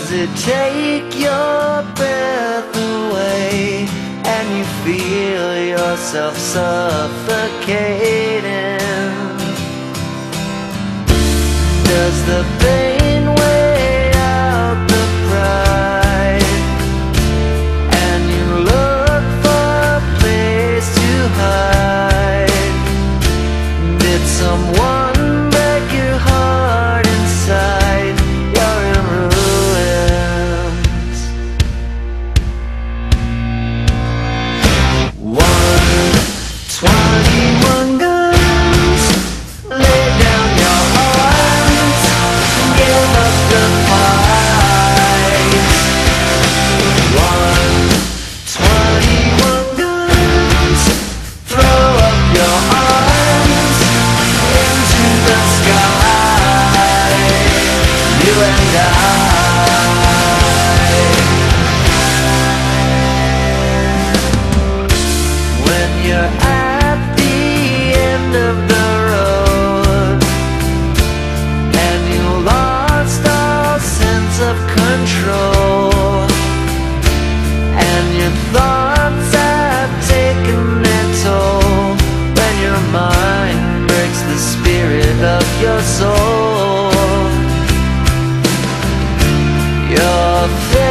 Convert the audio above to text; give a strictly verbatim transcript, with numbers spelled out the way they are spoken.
Does it take your breath away and you feel yourself suffocating? Does the pain weigh out the pride and you look for a place to hide? Did someone break your heart inside? You're in ruins. One, twenty-one guns, lay down your arms, give up the fight. One, twenty-one guns, throw up your arms into the sky, you and I. When you're at the end of the road and you lost all sense of control, and your thoughts have taken their toll, when your mind breaks the spirit of your soul, your